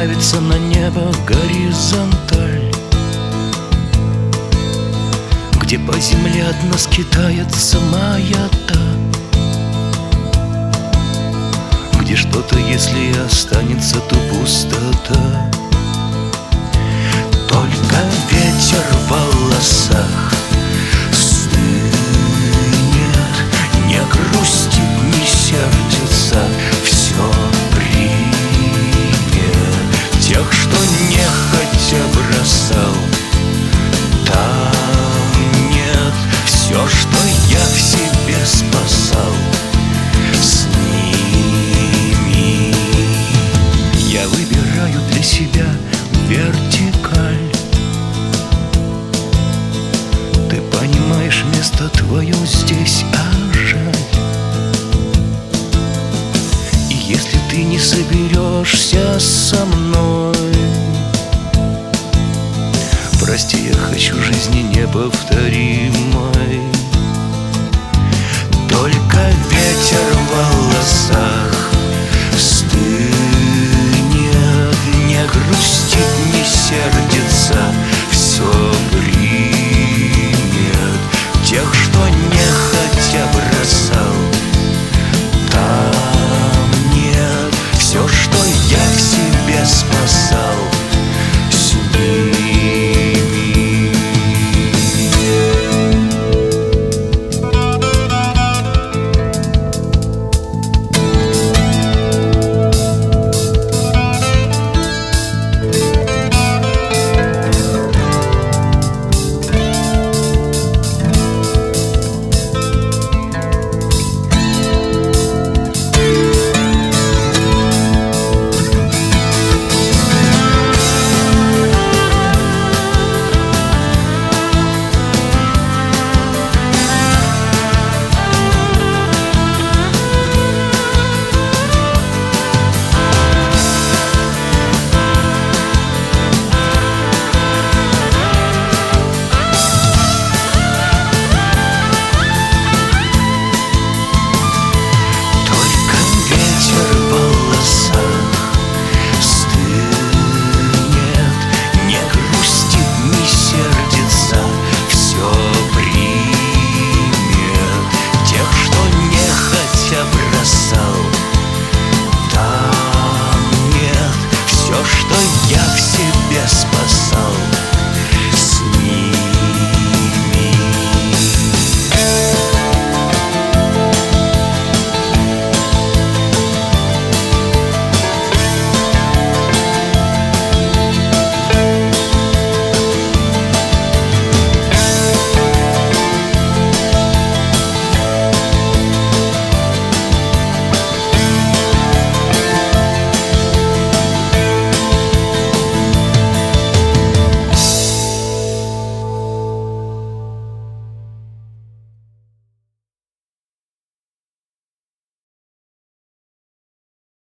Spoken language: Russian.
направиться на небо горизонталь, где по земле от нас китается маята, где что-то, если и останется, то пустота. Только ветер в волосах стынет, не грустит, не сердится, все примет. Тех, что нехотя бросал, там нет. Все, что я в себе спасал, с ними. Я выбираю для себя вертикаль. Ты понимаешь, место твое здесь, а жаль. И если ты не соберешься со мной, прости, я хочу жизни не повторять.